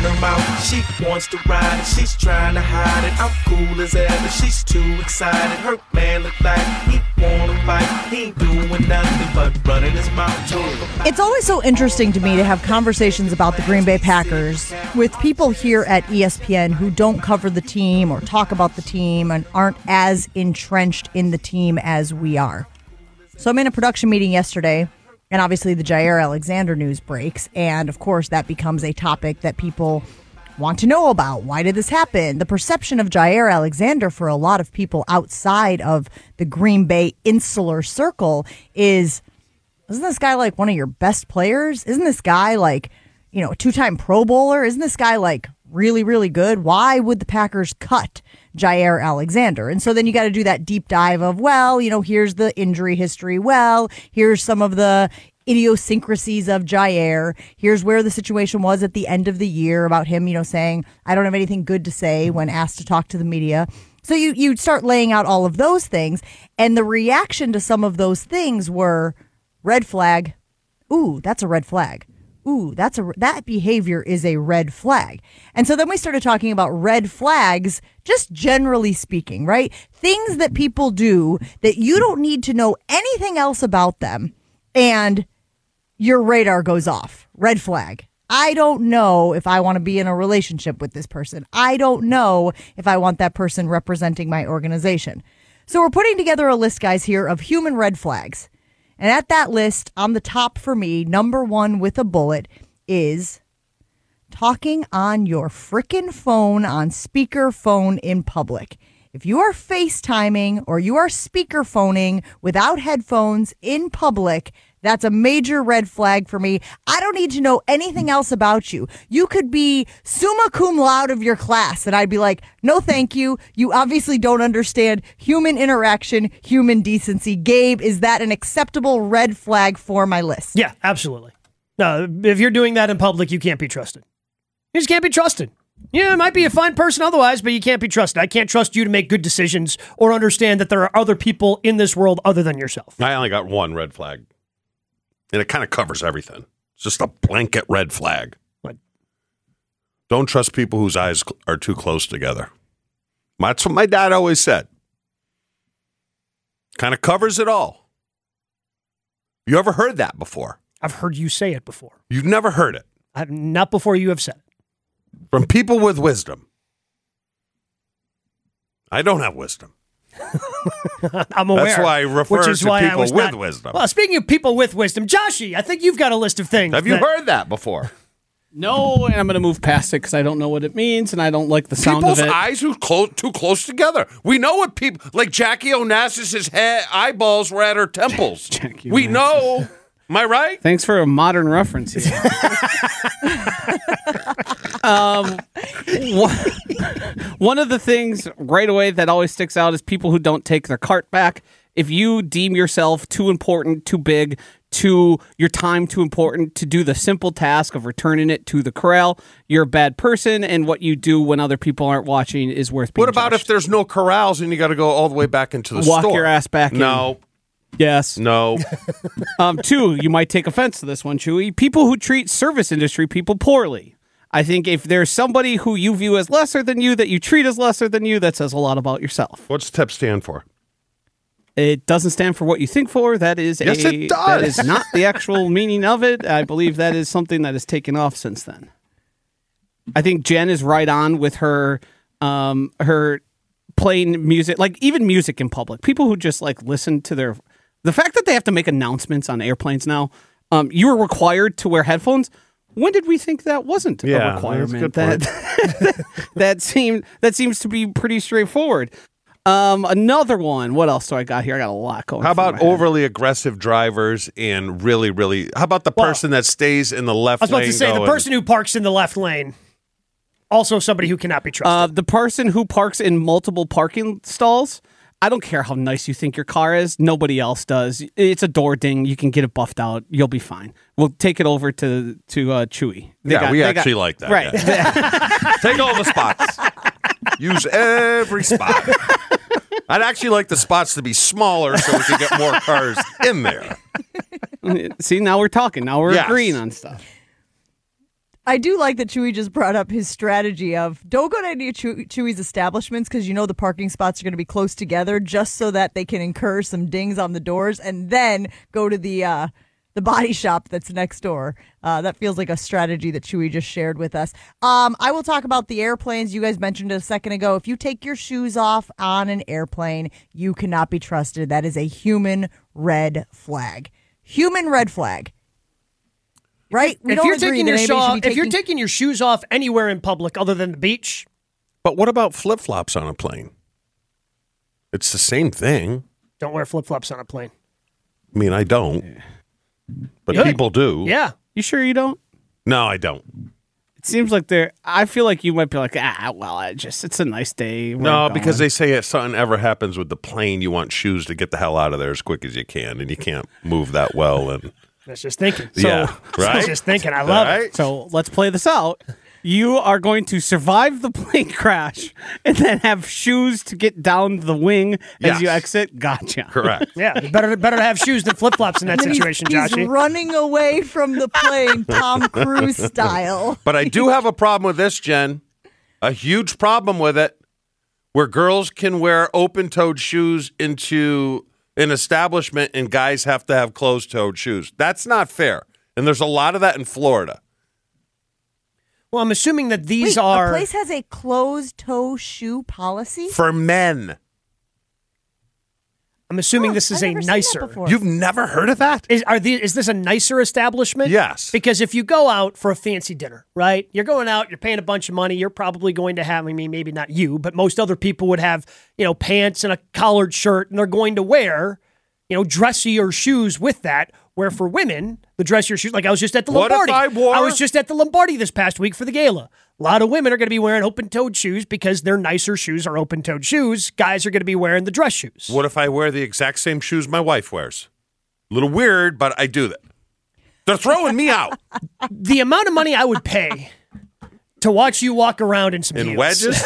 her mouth. She wants to ride it, she's trying to hide it. I'm cool as ever, she's too excited. Her man look like he wanna fight. He ain't doing nothing but running his mouth. It's always so interesting to me to have conversations about the Green Bay Packers with people here at ESPN who don't cover the team or talk about the team and aren't as entrenched in the team as we are. So I'm in a production meeting yesterday, and obviously the Jaire Alexander news breaks, and of course that becomes a topic that people want to know about. Why did this happen? The perception of Jaire Alexander for a lot of people outside of the Green Bay insular circle is, isn't this guy like one of your best players? Isn't this guy like, you know, a two-time Pro Bowler? Isn't this guy like really, really good? Why would the Packers cut Jaire Alexander? And so then you got to do that deep dive of, well, you know, here's the injury history. Well, here's some of the idiosyncrasies of Jaire. Here's where the situation was at the end of the year about him, you know, saying, I don't have anything good to say when asked to talk to the media. So you start laying out all of those things. And the reaction to some of those things were red flag. Ooh, that's a red flag. Ooh, that behavior is a red flag. And so then we started talking about red flags, just generally speaking, right? Things that people do that you don't need to know anything else about them, and your radar goes off. Red flag. I don't know if I want to be in a relationship with this person. I don't know if I want that person representing my organization. So we're putting together a list, guys, here of human red flags. And at that list, on the top for me, number one with a bullet, is talking on your frickin' phone on speakerphone in public. If you are FaceTiming or you are speakerphoning without headphones in public, that's a major red flag for me. I don't need to know anything else about you. You could be summa cum laude of your class, and I'd be like, no, thank you. You obviously don't understand human interaction, human decency. Gabe, is that an acceptable red flag for my list? Yeah, absolutely. No, if you're doing that in public, you can't be trusted. You just can't be trusted. Yeah, it might be a fine person otherwise, but you can't be trusted. I can't trust you to make good decisions or understand that there are other people in this world other than yourself. I only got one red flag. And it kind of covers everything. It's just a blanket red flag. What? Don't trust people whose eyes are too close together. That's what my dad always said. Kind of covers it all. You ever heard that before? I've heard you say it before. You've never heard it? Not before you have said it. From people with wisdom. I don't have wisdom. I'm aware. That's why I refer to people with wisdom. Well, speaking of people with wisdom, Joshy, I think you've got a list of things. Have you heard that before? No, and I'm going to move past it because I don't know what it means, and I don't like the sound of it. People's eyes are too close together. We know what people, like Jackie Onassis's eyeballs were at her temples. We know. Am I right? Thanks for a modern reference here. One of the things right away that always sticks out is people who don't take their cart back. If you deem yourself too important, too big, your time too important to do the simple task of returning it to the corral, you're a bad person, and what you do when other people aren't watching is worth being What about judged. if there's no corrals and you got to go all the way back into the store? Walk your ass back in. No. Yes. No. Two, you might take offense to this one, Chewy. People who treat service industry people poorly. I think if there's somebody who you view as lesser than you, that you treat as lesser than you, that says a lot about yourself. What's TEP stand for? It doesn't stand for what you think for. That is yes, it does. That is not the actual meaning of it. I believe that is something that has taken off since then. I think Jen is right on with her playing music, like even music in public. People who just like listen to the fact that they have to make announcements on airplanes now. You are required to wear headphones. When did we think that wasn't a requirement? That seems to be pretty straightforward. Another one. What else do I got here? I got a lot going. How about overly aggressive drivers and really, really? How about the person that stays in the left lane? I was about to say the person who parks in the left lane. Also, somebody who cannot be trusted. The person who parks in multiple parking stalls. I don't care how nice you think your car is. Nobody else does. It's a door ding. You can get it buffed out. You'll be fine. We'll take it over to Chewy. We actually like that. Right. Yeah. Take all the spots. Use every spot. I'd actually like the spots to be smaller so we can get more cars in there. See, now we're talking. Now we're agreeing on stuff. I do like that Chewy just brought up his strategy of don't go to any of Chewy's establishments because you know the parking spots are going to be close together just so that they can incur some dings on the doors and then go to the body shop that's next door. That feels like a strategy that Chewy just shared with us. I will talk about the airplanes. You guys mentioned it a second ago. If you take your shoes off on an airplane, you cannot be trusted. That is a human red flag. Human red flag. Right? If you're taking your shoes off anywhere in public other than the beach. But what about flip-flops on a plane? It's the same thing. Don't wear flip-flops on a plane. I mean, I don't. But Good. people do. Yeah. You sure you don't? No, I don't. It seems like I feel like you might be like, it's a nice day. No, because they say if something ever happens with the plane, you want shoes to get the hell out of there as quick as you can, and you can't move that well. And that's just thinking. Yeah, right? That's just thinking. I love it. So let's play this out. You are going to survive the plane crash and then have shoes to get down the wing as you exit. Gotcha. Correct. Yeah, better to have shoes than flip-flops in that situation, He's Joshy. running away from the plane, Tom Cruise style. But I do have a problem with this, Jen. A huge problem with it, where girls can wear open-toed shoes into an establishment and guys have to have closed-toed shoes. That's not fair. And there's a lot of that in Florida. Well, I'm assuming that these Wait, are... a place has a closed-toe shoe policy? For men. I'm assuming this is I've a never seen that nicer... before. You've never heard of that? Is this a nicer establishment? Yes. Because if you go out for a fancy dinner, right? You're going out, you're paying a bunch of money, you're probably going to have, I mean, maybe not you, but most other people would have, pants and a collared shirt, and they're going to wear, dressier shoes with that. Where for women, the dressier shoes, like I was just at the Lombardi. I was just at the Lombardi this past week for the gala. A lot of women are going to be wearing open-toed shoes because their nicer shoes are open-toed shoes. Guys are going to be wearing the dress shoes. What if I wear the exact same shoes my wife wears? A little weird, but I do that. They're throwing me out. The amount of money I would pay to watch you walk around in some heels. Wedges?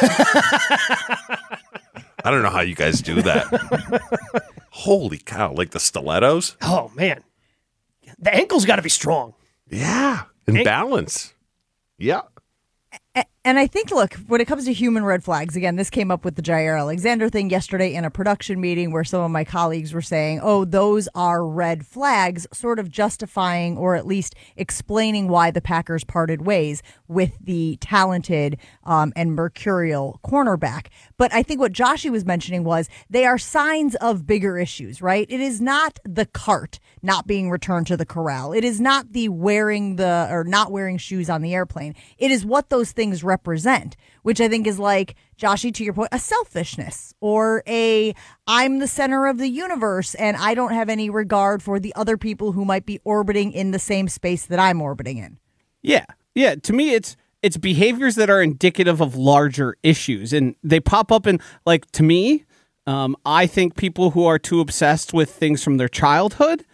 I don't know how you guys do that. Holy cow, like the stilettos? Oh, man. The ankle's got to be strong. Yeah, and balance. Yeah. And I think, look, when it comes to human red flags, again, this came up with the Jair Alexander thing yesterday in a production meeting where some of my colleagues were saying, oh, those are red flags, sort of justifying or at least explaining why the Packers parted ways with the talented and mercurial cornerback. But I think what Joshy was mentioning was they are signs of bigger issues, right? It is not the cart not being returned to the corral. It is not the not wearing shoes on the airplane. It is what those things represent, which I think is like, Joshy, to your point, a selfishness or I'm the center of the universe and I don't have any regard for the other people who might be orbiting in the same space that I'm orbiting in. Yeah. Yeah. To me, it's behaviors that are indicative of larger issues, and they pop up in, like, to me, I think people who are too obsessed with things from their childhood,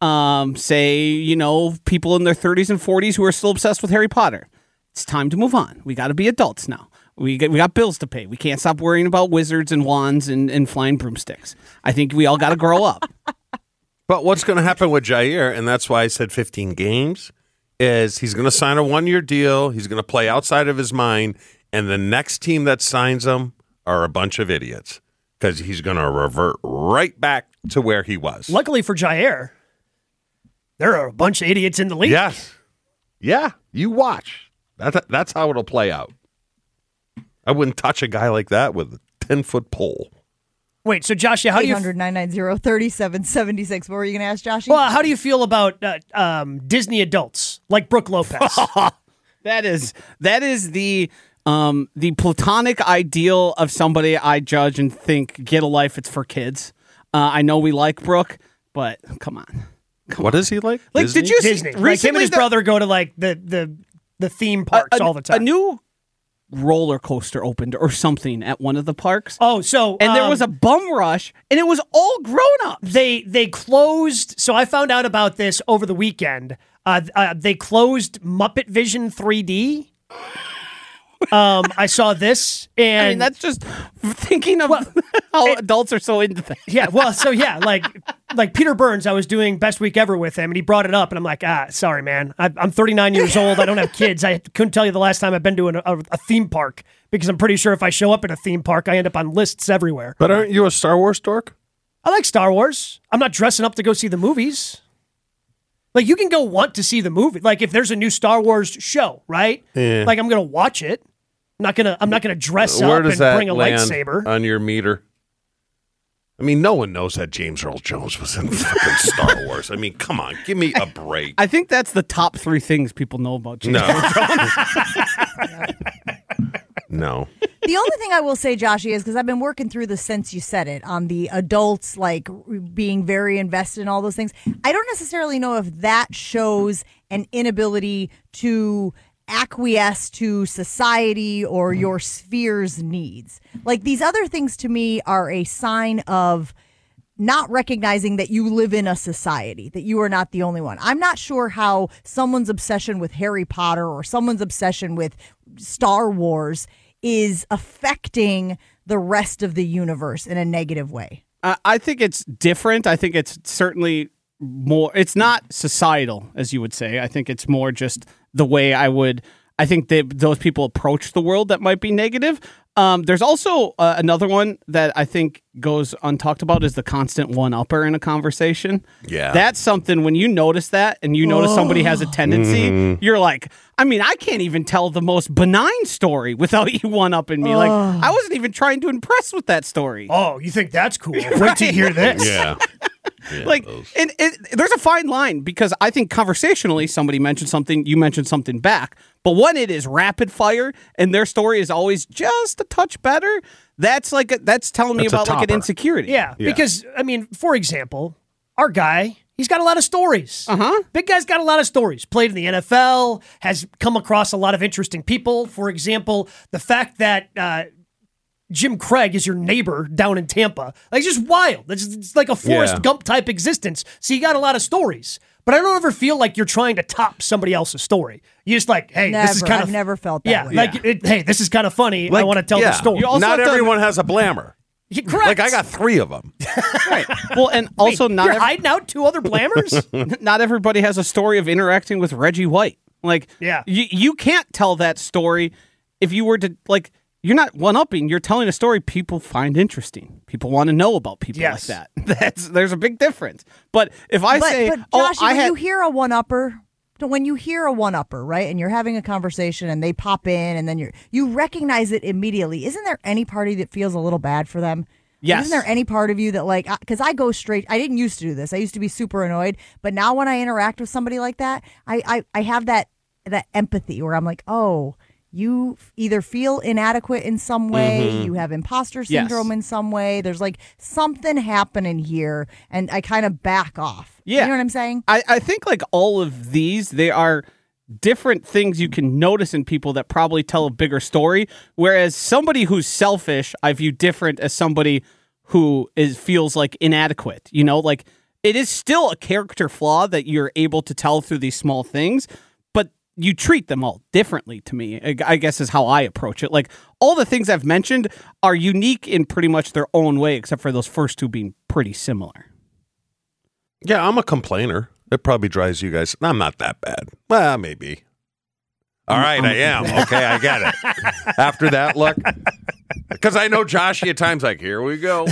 say, people in their 30s and 40s who are still obsessed with Harry Potter. It's time to move on. We got to be adults now. We got bills to pay. We can't stop worrying about wizards and wands and flying broomsticks. I think we all got to grow up. But what's going to happen with Jair, and that's why I said 15 games, is he's going to sign a one-year deal. He's going to play outside of his mind, and the next team that signs him are a bunch of idiots because he's going to revert right back to where he was. Luckily for Jair, there are a bunch of idiots in the league. Yes. Yeah, you watch. That's how it'll play out. I wouldn't touch a guy like that with a 10-foot pole. Wait, so Josh, how do you... 800-990-3776. What were you going to ask, Josh? Well, how do you feel about Disney adults like Brooke Lopez? That is the platonic ideal of somebody I judge and think, get a life, it's for kids. I know we like Brooke, but come on. What is he like? Like, Disney? did you Disney. see Like him and his brother go to like the theme parks all the time. A new roller coaster opened or something at one of the parks. Oh, so and there was a bum rush, and it was all grown up. They closed. So I found out about this over the weekend. They closed Muppet Vision 3D. I saw this, and I mean, that's just thinking of how adults are so into things. Yeah, well, so yeah, like like Peter Burns, I was doing Best Week Ever with him, and he brought it up, and I'm like, sorry, man. I'm 39 years old. I don't have kids. I couldn't tell you the last time I've been to a theme park, because I'm pretty sure if I show up at a theme park, I end up on lists everywhere. But aren't you a Star Wars dork? I like Star Wars. I'm not dressing up to go see the movies. Like, you can go want to see the movie. Like, if there's a new Star Wars show, right? Yeah. Like, I'm going to watch it. I'm not gonna dress Where up does and that bring a land lightsaber on your meter? I mean, no one knows that James Earl Jones was in fucking Star Wars. I mean, come on, give me a break. I think that's the top 3 things people know about James No. Earl Jones. No. The only thing I will say, Joshy, is because I've been working through this since you said it on the adults, like being very invested in all those things. I don't necessarily know if that shows an inability to acquiesce to society or your sphere's needs. Like, these other things to me are a sign of not recognizing that you live in a society, that you are not the only one. I'm not sure how someone's obsession with Harry Potter or someone's obsession with Star Wars is affecting the rest of the universe in a negative way. I think it's different. I think it's certainly more, it's not societal, as you would say. I think it's more just the way I think those people approach the world that might be negative. There's also another one that I think goes untalked about is the constant one-upper in a conversation. Yeah. That's something, when you notice that and you notice somebody has a tendency, you're like, I mean, I can't even tell the most benign story without you one-upping me. Like, I wasn't even trying to impress with that story. Oh, you think that's cool? Wait to hear this. Yeah. Like, and there's a fine line, because I think conversationally somebody mentioned something, you mentioned something back. But when it is rapid fire and their story is always just a touch better, that's telling me That's a about like an topper. insecurity. Yeah, because, I mean, for example, our guy, he's got a lot of stories. Big guy's got a lot of stories. Played in the NFL, has come across a lot of interesting people. For example, the fact that Jim Craig is your neighbor down in Tampa. Like, it's just wild. It's like a Forrest Gump type existence. So you got a lot of stories. But I don't ever feel like you're trying to top somebody else's story. You just like, hey, this is kind of... I've never felt that way. Like, hey, this is kind of funny. I want to tell the story. You also Not have to- everyone has a blammer. Correct. Like, I got 3 of them. Right. Well, and also You're hiding out 2 other blammers? not everybody has a story of interacting with Reggie White. Like, Yeah. you can't tell that story if you were to, like, you're not one-upping. You're telling a story people find interesting. People want to know about people Yes. like that. There's a big difference. But if I say, but Josh, I when had... you hear a one-upper, right, and you're having a conversation and they pop in and then you recognize it immediately, isn't there any party that feels a little bad for them? Yes. Isn't there any part of you that, like, because I go straight, I didn't used to do this. I used to be super annoyed, but now when I interact with somebody like that, I have that empathy where I'm like, oh, you either feel inadequate in some way, you have imposter syndrome in some way. There's like something happening here, and I kind of back off. Yeah. You know what I'm saying? I think like all of these, they are different things you can notice in people that probably tell a bigger story. Whereas somebody who's selfish, I view different as somebody who feels like inadequate. You know, like it is still a character flaw that you're able to tell through these small things, but you treat them all differently to me, I guess is how I approach it. Like all the things I've mentioned are unique in pretty much their own way, except for those first 2 being pretty similar. Yeah, I'm a complainer. It probably drives you guys. I'm not that bad. Well, maybe. All right, I am. Okay, I get it. After that look, because I know Joshy at times like, here we go.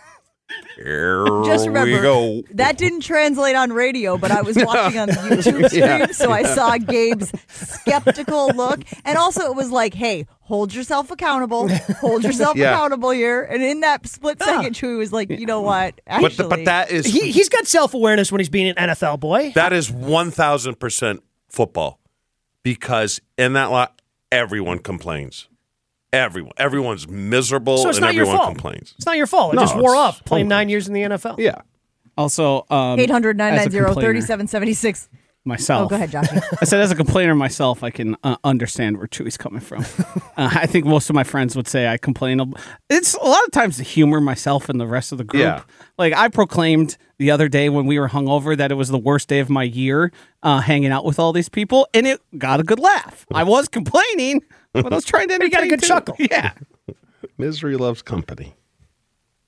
Here Just we remember, go. that didn't translate on radio, but I was watching on the YouTube stream, so I saw Gabe's skeptical look. And also it was like, hey, hold yourself accountable. Hold yourself accountable here. And in that split second, Chewy was like, you know what? Actually, But that is He's got self-awareness when he's being an NFL boy. that is 1,000% football, because in that lot, everyone complains. Everyone's miserable, So it's and not your everyone fault. complains. It's not your fault. It No, just wore it's off playing totally- 9 years in the NFL. Yeah. Also, 800-990-3776. myself. Oh, go ahead, Joshy. I said, as a complainer myself, I can understand where Chewy's coming from. I think most of my friends would say I complain. It's a lot of times to humor myself and the rest of the group. Yeah. Like I proclaimed the other day when we were hungover that it was the worst day of my year hanging out with all these people, and it got a good laugh. I was complaining, but I was trying to You got a entertain good too. chuckle. Yeah. Misery loves company.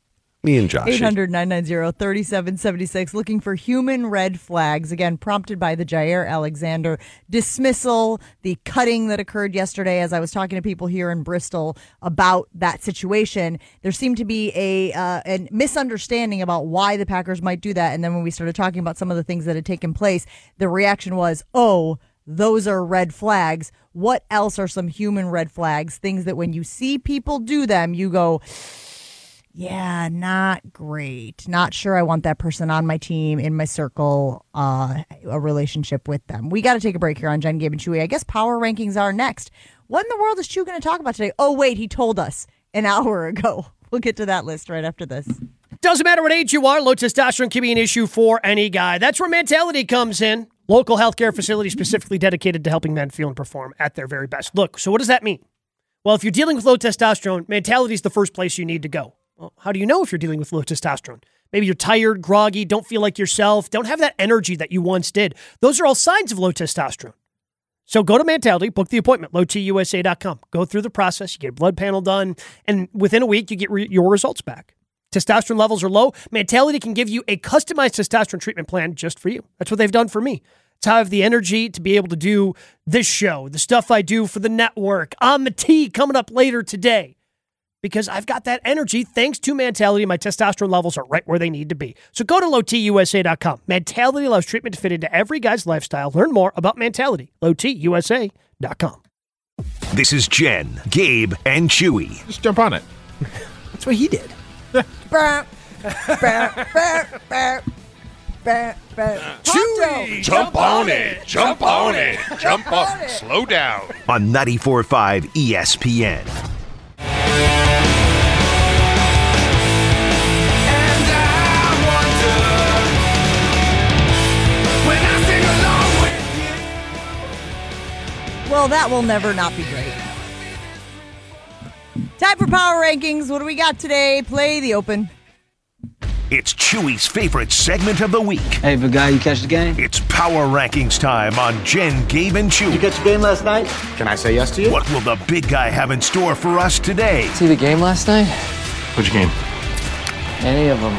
Me and Josh. 800-990-3776, looking for human red flags. Again, prompted by the Jair Alexander dismissal, the cutting that occurred yesterday. As I was talking to people here in Bristol about that situation, there seemed to be a misunderstanding about why the Packers might do that. And then when we started talking about some of the things that had taken place, the reaction was, oh, those are red flags. What else are some human red flags? Things that when you see people do them, you go, yeah, not great. Not sure I want that person on my team, in my circle, a relationship with them. We got to take a break here on Jen, Gabe, and Chewy. I guess power rankings are next. What in the world is Chew going to talk about today? Oh, wait, he told us an hour ago. We'll get to that list right after this. Doesn't matter what age you are, low testosterone can be an issue for any guy. That's where Mentality comes in. Local healthcare facility specifically dedicated to helping men feel and perform at their very best. Look, so what does that mean? Well, if you're dealing with low testosterone, Mentality is the first place you need to go. Well, how do you know if you're dealing with low testosterone? Maybe you're tired, groggy, don't feel like yourself, don't have that energy that you once did. Those are all signs of low testosterone. So go to Mentality, book the appointment, lowtusa.com. Go through the process, you get a blood panel done, and within a week, you get your results back. Testosterone levels are low. Mentality can give you a customized testosterone treatment plan just for you. That's what they've done for me. It's how I have the energy to be able to do this show, the stuff I do for the network, On the Tee coming up later today. Because I've got that energy thanks to Mentality. My testosterone levels are right where they need to be. So go to lowtusa.com. Mentality allows treatment to fit into every guy's lifestyle. Learn more about Mentality. lowtusa.com. This is Jen, Gabe, and Chewy. Just jump on it. That's what he did. Chewy, jump on it. Jump on it. Jump on it. Slow down. On 94.5 ESPN. Well, that will never not be great. Time for Power Rankings. What do we got today? Play the open. It's Chewy's favorite segment of the week. Hey, big guy, you catch the game? It's Power Rankings time on Jen, Gabe, and Chewy. You catch the game last night? Can I say yes to you? What will the big guy have in store for us today? See the game last night? Which game? Any of them.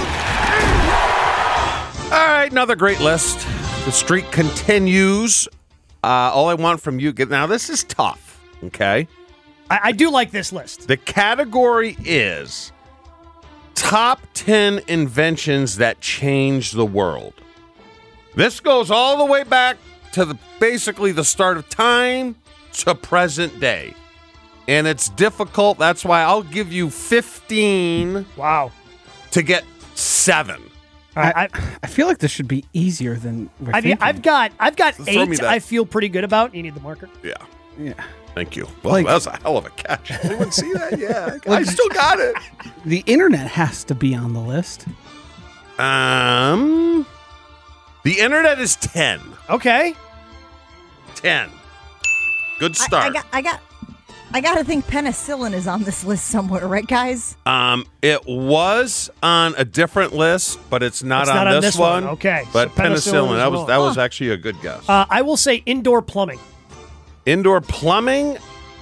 All right, another great list. The streak continues. All I want from you, now this is tough, okay? I do like this list. The category is top 10 inventions that changed the world. This goes all the way back to basically the start of time to present day. And it's difficult. That's why I'll give you 15. Wow. To get 7. I feel like this should be easier than we're thinking. I've got Throw me 8 that. I feel pretty good about. You need the marker? Yeah. Thank you. Well, that was a hell of a catch. Anyone see that? Yeah. I still got it. The internet has to be on the list. The internet is 10. Okay. 10. Good start. I got to think penicillin is on this list somewhere, right, guys? It was on a different list, but it's not on this one. Okay. But So penicillin, that was actually a good guess. I will say indoor plumbing. Indoor plumbing?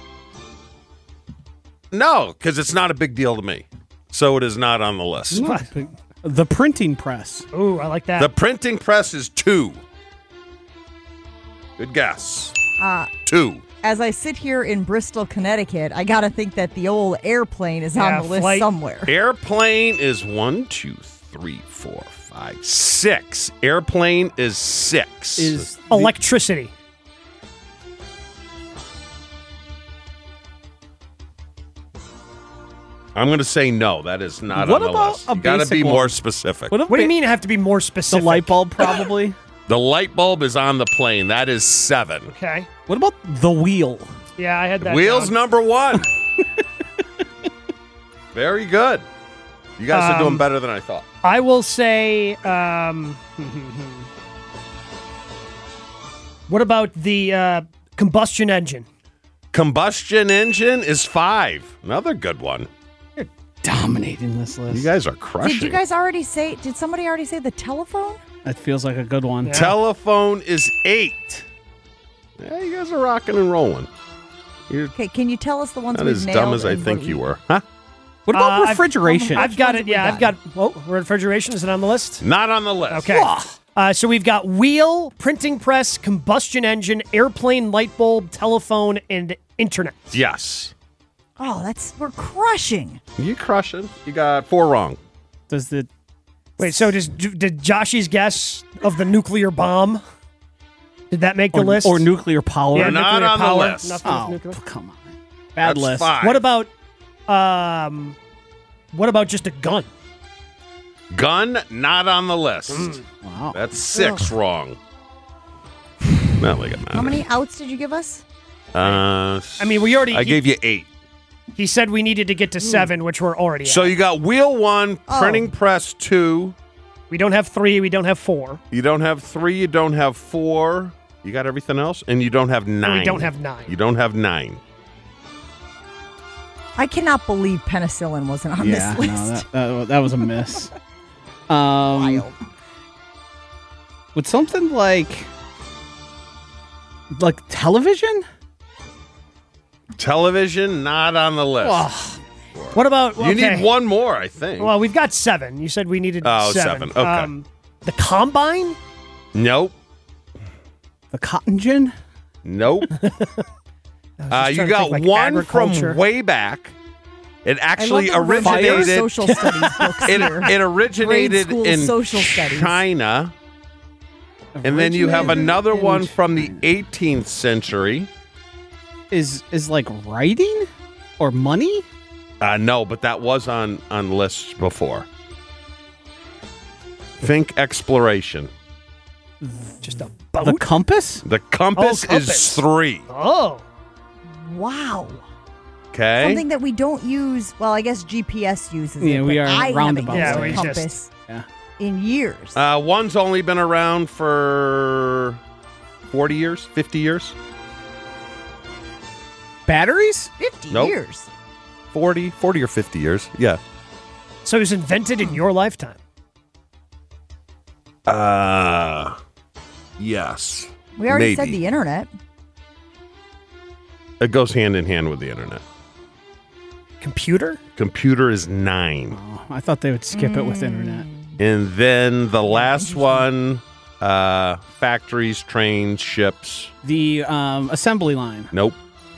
No, because it's not a big deal to me. So it is not on the list. The printing press. Ooh, I like that. The printing press is 2. Good guess. 2. As I sit here in Bristol, Connecticut, I got to think that the old airplane is on the list somewhere. Airplane is 1, 2, 3, 4, 5, 6. Airplane is 6. Is electricity. I'm going to say no. That is not on the list. You got to be more specific. What do you mean I have to be more specific? The light bulb, probably. The light bulb is on the plane. That is 7. Okay. What about the wheel? Yeah, I had that. Wheel's down. number 1. Very good. You guys are doing better than I thought. I will say, what about the combustion engine? Combustion engine is 5. Another good one. Dominating this list. You guys are crushing. Did somebody already say the telephone? That feels like a good one. Yeah. Telephone is 8. Yeah, you guys are rocking and rolling. You're Okay, can you tell us the ones not we've as nailed? dumb as I and think what you were. Huh? What about refrigeration? I've got it. Yeah, I've got. Well, refrigeration, is it on the list? Not on the list. Okay. So we've got wheel, printing press, combustion engine, airplane, light bulb, telephone, and internet. Yes. Oh, we're crushing. You crushing. You got 4 wrong. Does the Wait, so did Joshy's guess of the nuclear bomb, did that make the list? Or nuclear power? Yeah, Not nuclear on the power. list. Nothing with Oh, nuclear. come on. Bad That's list. 5. What about just a gun? Gun, not on the list. Wow. That's 6 wrong. Not like it matters. How many outs did you give us? I mean, we already. I gave you 8. He said we needed to get to 7, which we're already at. So you got wheel 1, printing press 2. We don't have 3. We don't have 4. You don't have 3. You don't have 4. You got everything else, and you don't have 9. We don't have 9. You don't have 9. I cannot believe penicillin wasn't on this list. No, that was a miss. Wild. Would something like television? Television, not on the list. Oh, what about? You need 1 more, I think. Well, we've got 7. You said we needed 7. 7. Okay. The combine? Nope. The cotton gin? Nope. You got like 1 agriculture. from way back. It actually I love that we're originated. social studies books here. It originated Grade school in social studies. China. And then you have another one from the 18th century. Is like writing or money? No, but that was on lists before. Think exploration. Just a boat? The compass? The compass, compass. is 3. Oh. Wow. Okay. Something that we don't use. Well, I guess GPS uses it. Yeah, we but are I roundabouts. haven't Yeah, used a we compass just- in years. One's only been around for 40 years, 50 years, Batteries? 50 Nope. years. 40 or 50 years. Yeah. So it was invented in your lifetime. Yes. We already Maybe. said the internet. It goes hand in hand with the internet. Computer? Computer is 9. Oh, I thought they would skip it with internet. And then the last one, factories, trains, ships. The assembly line. Nope.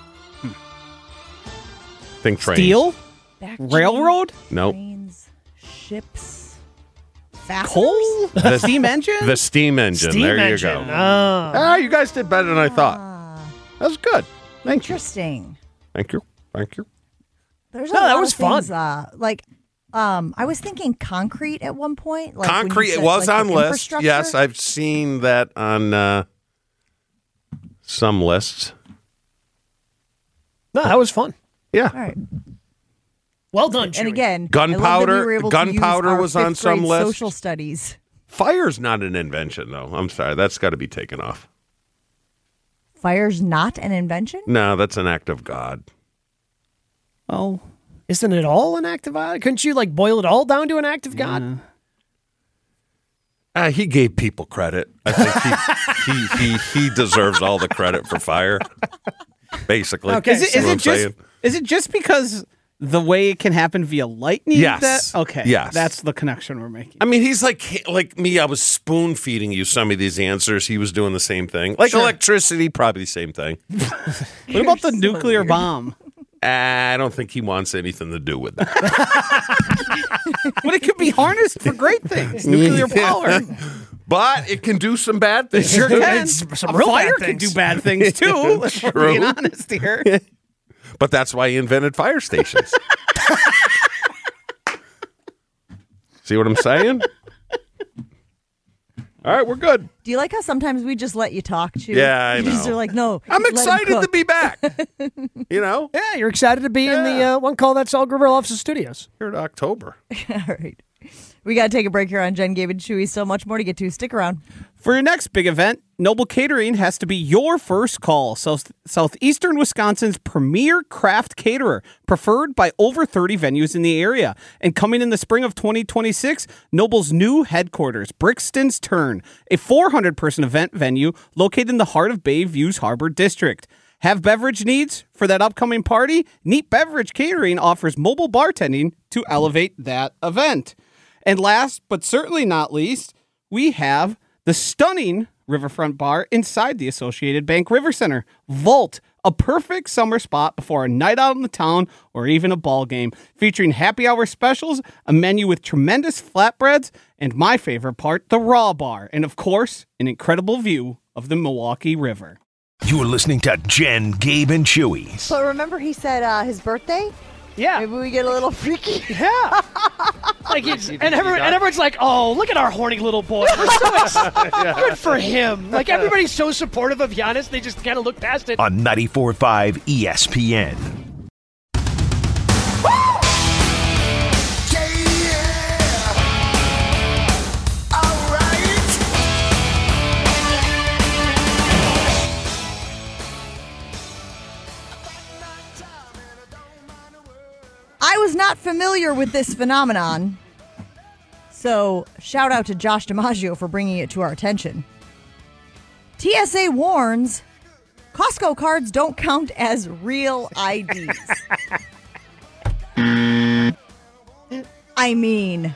Think trains. Steel? Factories, Railroad? Nope. Trains, ships, fasteners? Coal? The Steam engine? The steam engine. Steam there engine. you go. Oh. You guys did better than I thought. That was good. Thank you. Interesting. Thank you. Thank you. There's a No, that lot was of things, I was thinking concrete at one point. Like when you Concrete, said, it was like, on the lists. infrastructure. Yes, I've seen that on some lists. No, that was fun. Yeah. All right. Well done, Chewy. And again, Gunpowder- I love that we were able to use gunpowder our was on fifth grade some list. Social studies. Fire's not an invention, though. I'm sorry. That's got to be taken off. Fire's not an invention? No, that's an act of God. Oh. Isn't it all an act of God? Couldn't you boil it all down to an act of God? He gave people credit. I think he deserves all the credit for fire. Basically, Okay. Is it just because the way it can happen via lightning? Yes. Okay. Yes. That's the connection we're making. I mean, he's like me. I was spoon feeding you some of these answers. He was doing the same thing. Like electricity, probably the same thing. What about the nuclear bomb? I don't think he wants anything to do with that. But it could be harnessed for great things. Nuclear power. But it can do some bad things. Sure can. Some A real fire bad can things. do bad things too. If we're True. being honest here. But that's why he invented fire stations. See what I'm saying? All right, we're good. Do you like how sometimes we just let you talk, too? Yeah, I You just know. are like, no. I'm let him excited to cook. be back. You know, Yeah, you're excited to be in the One Call That's All Grill Office Studios. here in October. All right. We got to take a break here on Jen, Gabe, and Chewy. So much more to get to. Stick around. For your next big event, Noble Catering has to be your first call. Southeastern Wisconsin's premier craft caterer, preferred by over 30 venues in the area. And coming in the spring of 2026, Noble's new headquarters, Brixton's Turn, a 400-person event venue located in the heart of Bayview's Harbor District. Have beverage needs for that upcoming party? Neat Beverage Catering offers mobile bartending to elevate that event. And last, but certainly not least, we have the stunning Riverfront Bar inside the Associated Bank River Center. Vault, a perfect summer spot before a night out in the town or even a ball game, featuring happy hour specials, a menu with tremendous flatbreads, and my favorite part, the Raw Bar, and of course, an incredible view of the Milwaukee River. You're listening to Jen, Gabe, and Chewy's. But remember he said his birthday? Yeah. Maybe we get a little freaky. Yeah. And everyone's like, oh, look at our horny little boy. We're so good for him. Like, everybody's so supportive of Giannis, they just kind of look past it. On 94.5 ESPN. I was not familiar with this phenomenon, so shout out to Josh DiMaggio for bringing it to our attention. TSA warns Costco cards don't count as real IDs. I mean,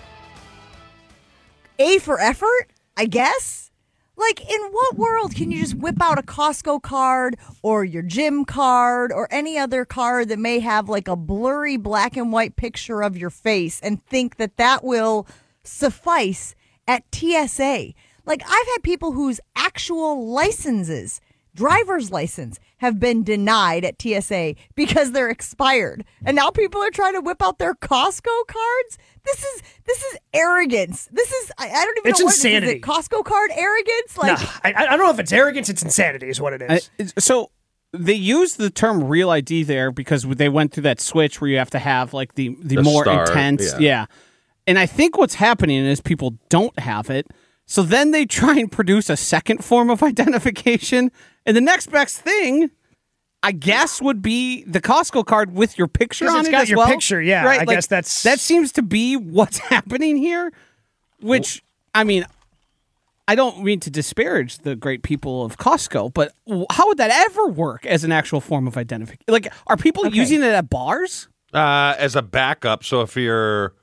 A for effort, I guess? Like, in what world can you just whip out a Costco card or your gym card or any other card that may have like a blurry black and white picture of your face and think that that will suffice at TSA? Like, I've had people whose actual licenses, driver's license, have been denied at TSA because they're expired. And now people are trying to whip out their Costco cards? This is arrogance. This is, I don't even know what insanity. Is it Costco card arrogance? Like, No, I don't know if it's arrogance, it's insanity is what it is. So they used the term real ID there because they went through that switch where you have to have like the more star, intense. Yeah. And I think what's happening is people don't have it. So then they try and produce a second form of identification. And the next best thing, I guess, would be the Costco card with your picture on it's it got as your well. picture, yeah. Right? I guess that seems to be what's happening here, which, I mean, I don't mean to disparage the great people of Costco, but how would that ever work as an actual form of identification? Like, are people using it at bars? As a backup, so if you're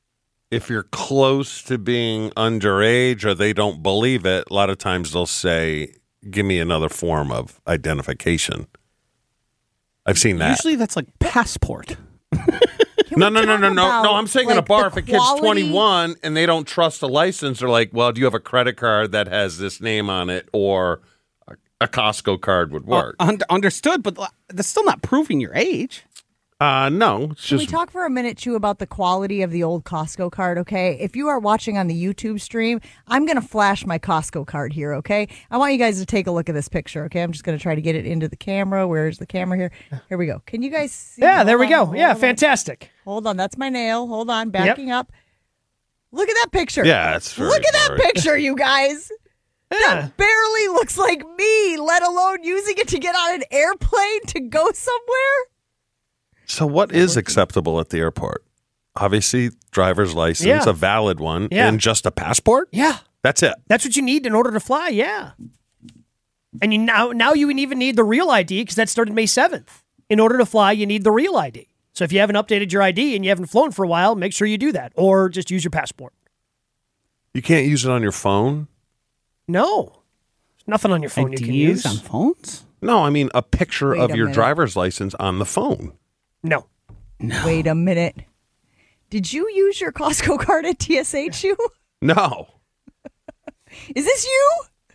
close to being underage or they don't believe it, a lot of times they'll say, give me another form of identification. I've seen that. Usually that's like passport. No. I'm saying in a like, bar, the if a kid's quality- 21 and they don't trust a license, they're like, well, do you have a credit card that has this name on it, or a Costco card would work? Understood, but that's still not proving your age. No. It's Can just, we talk for a minute, too, about the quality of the old Costco card, okay? If you are watching on the YouTube stream, I'm going to flash my Costco card here, okay? I want you guys to take a look at this picture, okay? I'm just going to try to get it into the camera. Where's the camera here? Here we go. Can you guys see? Yeah, there we Hold go. on, Yeah, hold on. fantastic. Hold on, that's my nail. Hold on, backing up. Look at that picture. yeah, it's very Look at that blurry. picture, you guys. Yeah. That barely looks like me, let alone using it to get on an airplane to go somewhere. So what is acceptable at the airport? Obviously, driver's license, Yeah. a valid one, Yeah. and just a passport? Yeah. That's it. That's what you need in order to fly, yeah. And you now you even need the real ID because that started May 7th. In order to fly, you need the real ID. So if you haven't updated your ID and you haven't flown for a while, make sure you do that. Or just use your passport. You can't use it on your phone? No. There's nothing on your phone you can use. on phones? No, I mean a picture Wait of a your minute. driver's license on the phone. No. Wait a minute. Did you use your Costco card at TSHU? No. Is this you?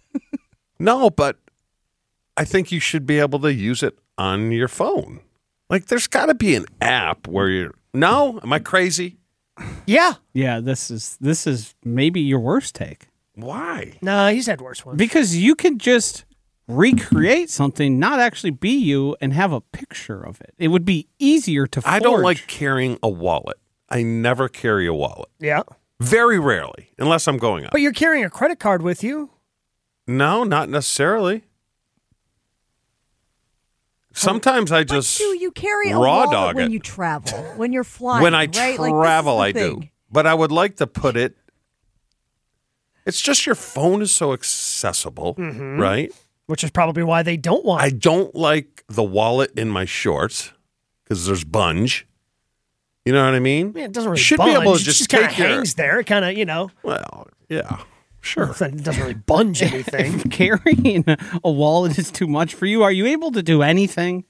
No, but I think you should be able to use it on your phone. Like, there's got to be an app where you're... No? Am I crazy? Yeah. Yeah, this is maybe your worst take. Why? No, he's had worse ones. Because you can just recreate something, not actually be you, and have a picture of it. It would be easier to forge. I don't like carrying a wallet. I never carry a wallet. Yeah. Very rarely, unless I'm going out. But you're carrying a credit card with you. No, not necessarily. Sometimes I just Do you carry a raw wallet dog when it. you travel, when you're flying? When I right? Like, this is travel, the I do. thing. But I would like to put it. It's just your phone is so accessible, right? Which is probably why they don't want I it. don't like the wallet in my shorts because there's bunge. You know what I mean? It doesn't really Should bunge. be able to It just kind of take your- hangs there. It kind of, Well, yeah, sure. it doesn't really bunge anything. If carrying a wallet is too much for you, are you able to do anything?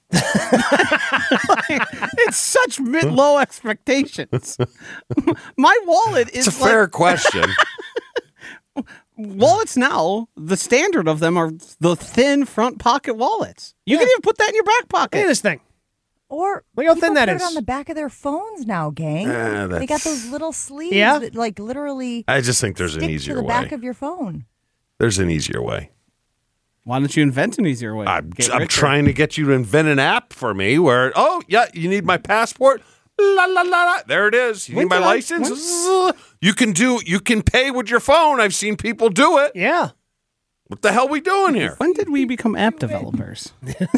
It's such low expectations. My wallet is It's a fair question. wallets now, the standard of them are the thin front pocket wallets. You can even put that in your back pocket. Look at this thing. Or Look how thin people that put is. it on the back of their phones now, gang. They got those little sleeves Yeah? that like literally I just think there's an stick easier to the way. back of your phone. There's an easier way. Why don't you invent an easier way? I'm Get I'm richer. trying to get you to invent an app for me where, oh, yeah, you need my passport. La, la, la, la. There it is. You When need my did I- license. You can pay with your phone. I've seen people do it. Yeah. What the hell are we doing here? When did we become app developers?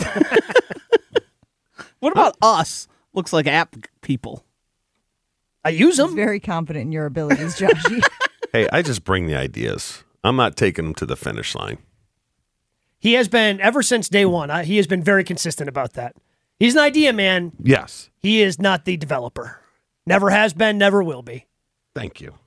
What about us? Looks like app people. I use I'm them. very confident in your abilities, Joshy. Hey, I just bring the ideas. I'm not taking them to the finish line. He has been, ever since day one, he has been very consistent about that. He's an idea man. Yes. He is not the developer. Never has been, never will be. Thank you.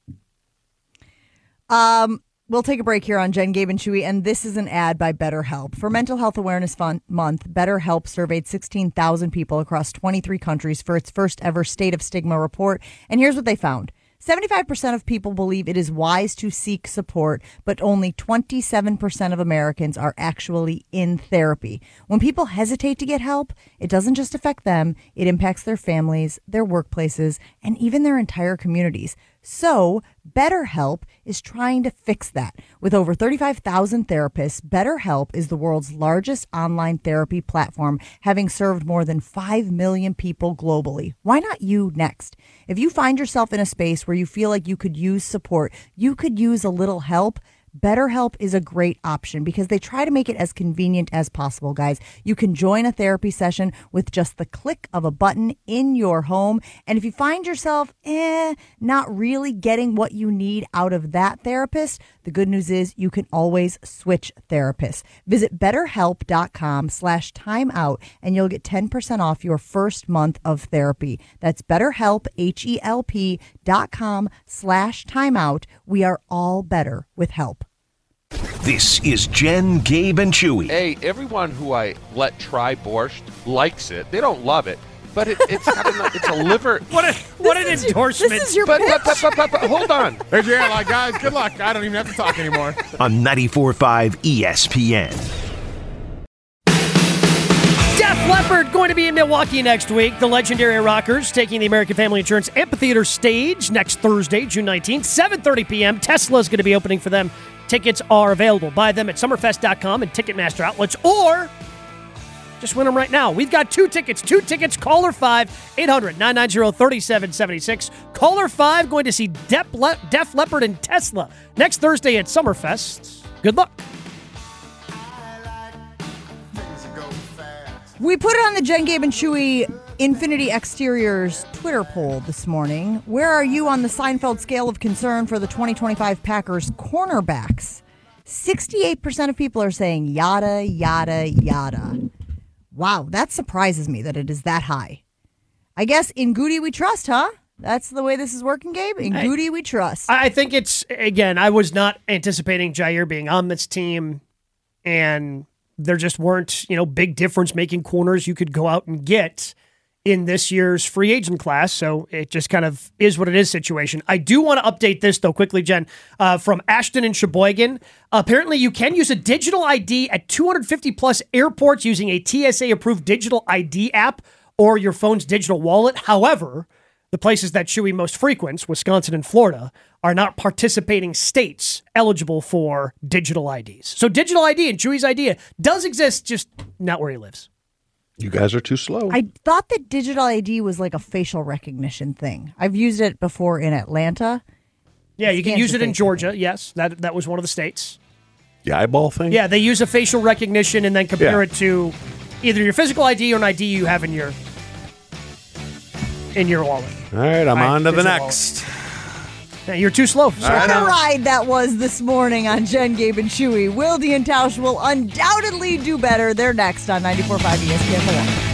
We'll take a break here on Jen, Gabe, and Chewy, and this is an ad by BetterHelp. For Mental Health Awareness Month, BetterHelp surveyed 16,000 people across 23 countries for its first ever State of Stigma report, and here's what they found. 75% of people believe it is wise to seek support, but only 27% of Americans are actually in therapy. When people hesitate to get help, it doesn't just affect them, it impacts their families, their workplaces, and even their entire communities. So, BetterHelp is trying to fix that. With over 35,000 therapists, BetterHelp is the world's largest online therapy platform, having served more than 5 million people globally. Why not you next? If you find yourself in a space where you feel like you could use support, you could use a little help, BetterHelp is a great option because they try to make it as convenient as possible, guys. You can join a therapy session with just the click of a button in your home. And if you find yourself, not really getting what you need out of that therapist, the good news is you can always switch therapists. Visit BetterHelp.com/timeout and you'll get 10% off your first month of therapy. That's BetterHelp, HELP.com/timeout. We are all better with help. This is Jen, Gabe, and Chewy. Hey, everyone who I let try borscht likes it. They don't love it, but it's got it's a liver. What an endorsement. This is your But pitch. hold on. Hey, yeah, like, guys, good luck. I don't even have to talk anymore. On 94.5 ESPN. Def Leppard going to be in Milwaukee next week. The legendary Rockers taking the American Family Insurance Amphitheater stage next Thursday, June 19th, 7:30 p.m. Tesla's going to be opening for them. Tickets are available. Buy them at summerfest.com and Ticketmaster outlets, or just win them right now. We've got two tickets. Caller 5, 800-990-3776. Caller 5 going to see Def Leppard and Tesla next Thursday at Summerfest. Good luck. We put it on the Jen, Gabe, and Chewy Infinity Exteriors Twitter poll this morning. Where are you on the Seinfeld scale of concern for the 2025 Packers cornerbacks? 68% of people are saying yada, yada, yada. Wow, that surprises me that it is that high. I guess in Goody we trust, huh? That's the way this is working, Gabe? In Goody we trust. I think it's, again, I was not anticipating Jair being on this team, and there just weren't, big difference-making corners you could go out and get in this year's free agent class. So it just kind of is what it is situation. I do want to update this, though, quickly, Jen, from Ashton and Sheboygan. Apparently, you can use a digital ID at 250-plus airports using a TSA-approved digital ID app or your phone's digital wallet. However, the places that Chewy most frequents, Wisconsin and Florida, are not participating states eligible for digital IDs. So digital ID and Chewy's idea does exist, just not where he lives. You guys are too slow. I thought that digital ID was like a facial recognition thing. I've used it before in Atlanta. Yeah, you can Scans use your it in face. Georgia. Yes, that was one of the states. The eyeball thing? Yeah, they use a facial recognition and then compare Yeah. it to either your physical ID or an ID you have in your wallet. All right, I'm All right, on to the digital next. Yeah, you're too slow. What a ride that was this morning on Jen, Gabe, and Chewy. Wilde and Tausch will undoubtedly do better. They're next on 94.5 ESPN Milwaukee.